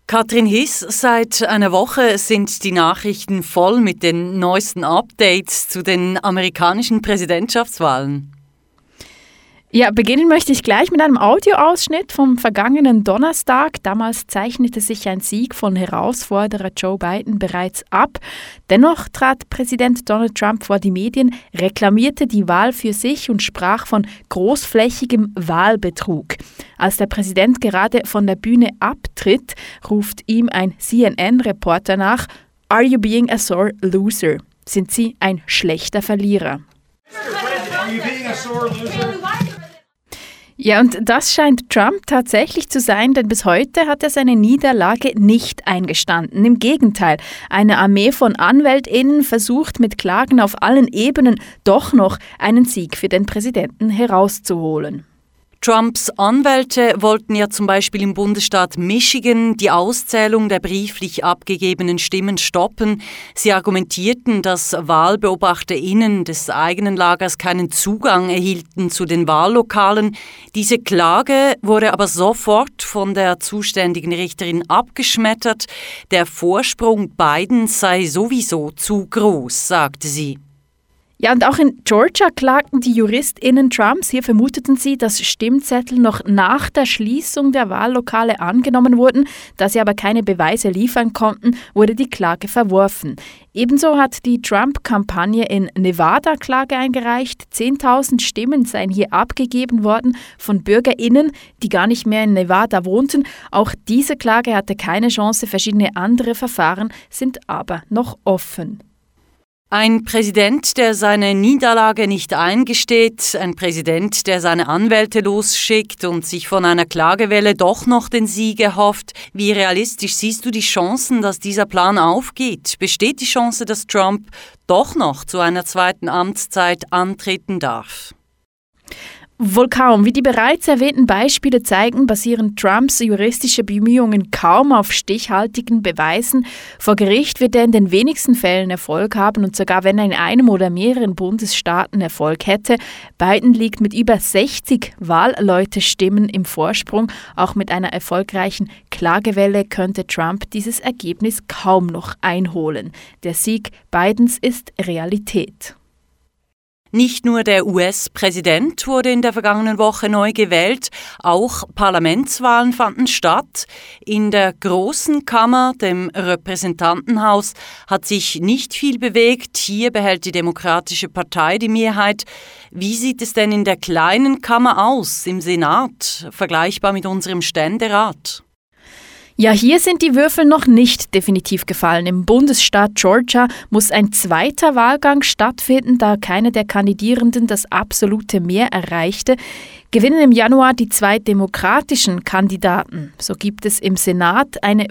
Katrin Hiss, seit einer Woche sind die Nachrichten voll mit den neuesten Updates zu den amerikanischen Präsidentschaftswahlen. Ja, beginnen möchte ich gleich mit einem Audioausschnitt vom vergangenen Donnerstag. Damals zeichnete sich ein Sieg von Herausforderer Joe Biden bereits ab. Dennoch trat Präsident Donald Trump vor die Medien, reklamierte die Wahl für sich und sprach von großflächigem Wahlbetrug. Als der Präsident gerade von der Bühne abtritt, ruft ihm ein CNN-Reporter nach: "Are you being a sore loser?" Sind Sie ein schlechter Verlierer? Are you being a sore loser? Ja, und das scheint Trump tatsächlich zu sein, denn bis heute hat er seine Niederlage nicht eingestanden. Im Gegenteil, eine Armee von AnwältInnen versucht mit Klagen auf allen Ebenen doch noch einen Sieg für den Präsidenten herauszuholen. Trumps Anwälte wollten ja zum Beispiel im Bundesstaat Michigan die Auszählung der brieflich abgegebenen Stimmen stoppen. Sie argumentierten, dass WahlbeobachterInnen des eigenen Lagers keinen Zugang erhielten zu den Wahllokalen. Diese Klage wurde aber sofort von der zuständigen Richterin abgeschmettert. Der Vorsprung Bidens sei sowieso zu groß, sagte sie. Ja, und auch in Georgia klagten die JuristInnen Trumps. Hier vermuteten sie, dass Stimmzettel noch nach der Schließung der Wahllokale angenommen wurden. Da sie aber keine Beweise liefern konnten, wurde die Klage verworfen. Ebenso hat die Trump-Kampagne in Nevada Klage eingereicht. 10.000 Stimmen seien hier abgegeben worden von BürgerInnen, die gar nicht mehr in Nevada wohnten. Auch diese Klage hatte keine Chance. Verschiedene andere Verfahren sind aber noch offen. Ein Präsident, der seine Niederlage nicht eingesteht, ein Präsident, der seine Anwälte losschickt und sich von einer Klagewelle doch noch den Sieg erhofft. Wie realistisch siehst du die Chancen, dass dieser Plan aufgeht? Besteht die Chance, dass Trump doch noch zu einer zweiten Amtszeit antreten darf? Wohl kaum. Wie die bereits erwähnten Beispiele zeigen, basieren Trumps juristische Bemühungen kaum auf stichhaltigen Beweisen. Vor Gericht wird er in den wenigsten Fällen Erfolg haben und sogar wenn er in einem oder mehreren Bundesstaaten Erfolg hätte. Biden liegt mit über 60 Wahlleute-Stimmen im Vorsprung. Auch mit einer erfolgreichen Klagewelle könnte Trump dieses Ergebnis kaum noch einholen. Der Sieg Bidens ist Realität. Nicht nur der US-Präsident wurde in der vergangenen Woche neu gewählt, auch Parlamentswahlen fanden statt. In der Großen Kammer, dem Repräsentantenhaus, hat sich nicht viel bewegt. Hier behält die Demokratische Partei die Mehrheit. Wie sieht es denn in der Kleinen Kammer aus, im Senat, vergleichbar mit unserem Ständerat? Ja, hier sind die Würfel noch nicht definitiv gefallen. Im Bundesstaat Georgia muss ein zweiter Wahlgang stattfinden, da keiner der Kandidierenden das absolute Mehr erreichte. Gewinnen im Januar die zwei demokratischen Kandidaten. So gibt es im Senat eine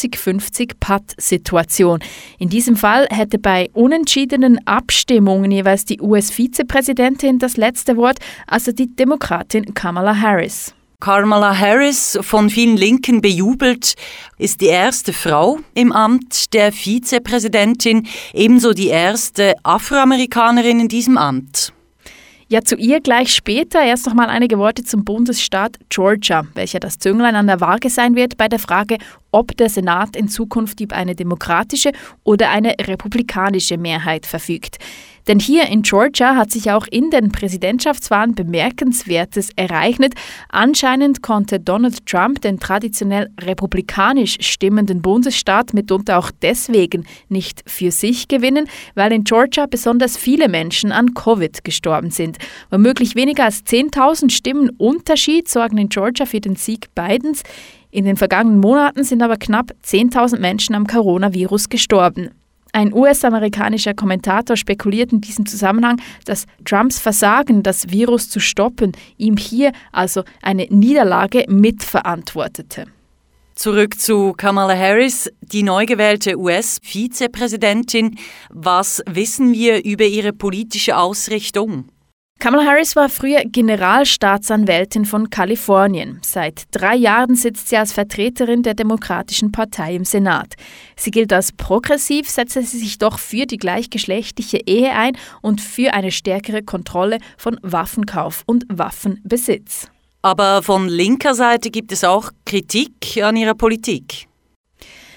50-50-Patt-Situation. In diesem Fall hätte bei unentschiedenen Abstimmungen jeweils die US-Vizepräsidentin das letzte Wort, also die Demokratin Kamala Harris. Kamala Harris, von vielen Linken bejubelt, ist die erste Frau im Amt der Vizepräsidentin, ebenso die erste Afroamerikanerin in diesem Amt. Ja, zu ihr gleich später. Erst noch mal einige Worte zum Bundesstaat Georgia, welcher das Zünglein an der Waage sein wird bei der Frage, ob der Senat in Zukunft über eine demokratische oder eine republikanische Mehrheit verfügt. Denn hier in Georgia hat sich auch in den Präsidentschaftswahlen Bemerkenswertes ereignet. Anscheinend konnte Donald Trump den traditionell republikanisch stimmenden Bundesstaat mitunter auch deswegen nicht für sich gewinnen, weil in Georgia besonders viele Menschen an Covid gestorben sind. Womöglich weniger als 10.000 Stimmen Unterschied sorgen in Georgia für den Sieg Bidens. In den vergangenen Monaten sind aber knapp 10.000 Menschen am Coronavirus gestorben. Ein US-amerikanischer Kommentator spekuliert in diesem Zusammenhang, dass Trumps Versagen, das Virus zu stoppen, ihm hier also eine Niederlage mitverantwortete. Zurück zu Kamala Harris, die neu gewählte US-Vizepräsidentin. Was wissen wir über ihre politische Ausrichtung? Kamala Harris war früher Generalstaatsanwältin von Kalifornien. Seit 3 Jahren sitzt sie als Vertreterin der Demokratischen Partei im Senat. Sie gilt als progressiv, setzte sie sich doch für die gleichgeschlechtliche Ehe ein und für eine stärkere Kontrolle von Waffenkauf und Waffenbesitz. Aber von linker Seite gibt es auch Kritik an ihrer Politik.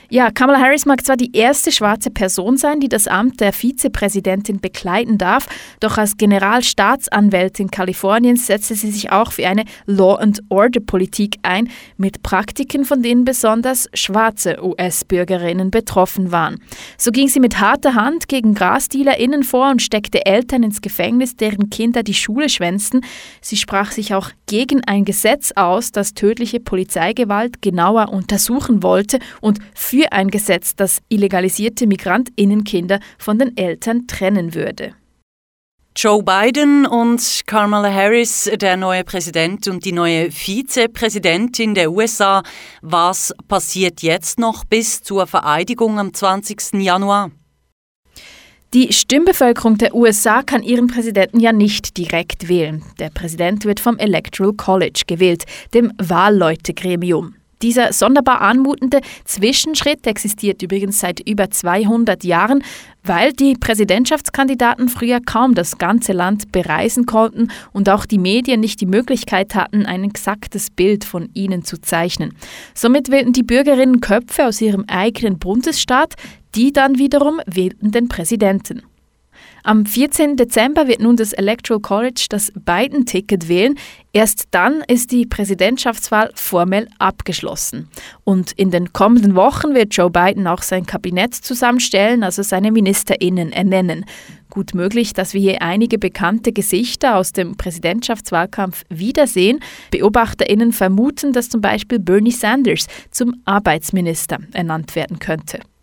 Ja, Kamala Harris mag zwar die erste schwarze Person sein, die das Amt der Vizepräsidentin bekleiden darf, doch als Generalstaatsanwältin Kaliforniens setzte sie sich auch für eine Law-and-Order-Politik ein, mit Praktiken, von denen besonders schwarze US-Bürgerinnen betroffen waren. So ging sie mit harter Hand gegen GrasdealerInnen vor und steckte Eltern ins Gefängnis, deren Kinder die Schule schwänzten. Sie sprach sich auch gegen ein Gesetz aus, das tödliche Polizeigewalt genauer untersuchen wollte, und für ein Gesetz, das illegalisierte MigrantInnenkinder von den Eltern trennen würde. Joe Biden und Kamala Harris, der neue Präsident und die neue Vizepräsidentin der USA. Was passiert jetzt noch bis zur Vereidigung am 20. Januar? Die Stimmbevölkerung der USA kann ihren Präsidenten ja nicht direkt wählen. Der Präsident wird vom Electoral College gewählt, dem Wahlleutegremium. Dieser sonderbar anmutende Zwischenschritt existiert übrigens seit über 200 Jahren, weil die Präsidentschaftskandidaten früher kaum das ganze Land bereisen konnten und auch die Medien nicht die Möglichkeit hatten, ein exaktes Bild von ihnen zu zeichnen. Somit wählten die Bürgerinnen Köpfe aus ihrem eigenen Bundesstaat, die dann wiederum wählten den Präsidenten. Am 14. Dezember wird nun das Electoral College das Biden-Ticket wählen. Erst dann ist die Präsidentschaftswahl formell abgeschlossen. Und in den kommenden Wochen wird Joe Biden auch sein Kabinett zusammenstellen, also seine MinisterInnen ernennen. Gut möglich, dass wir hier einige bekannte Gesichter aus dem Präsidentschaftswahlkampf wiedersehen. BeobachterInnen vermuten, dass zum Beispiel Bernie Sanders zum Arbeitsminister ernannt werden könnte.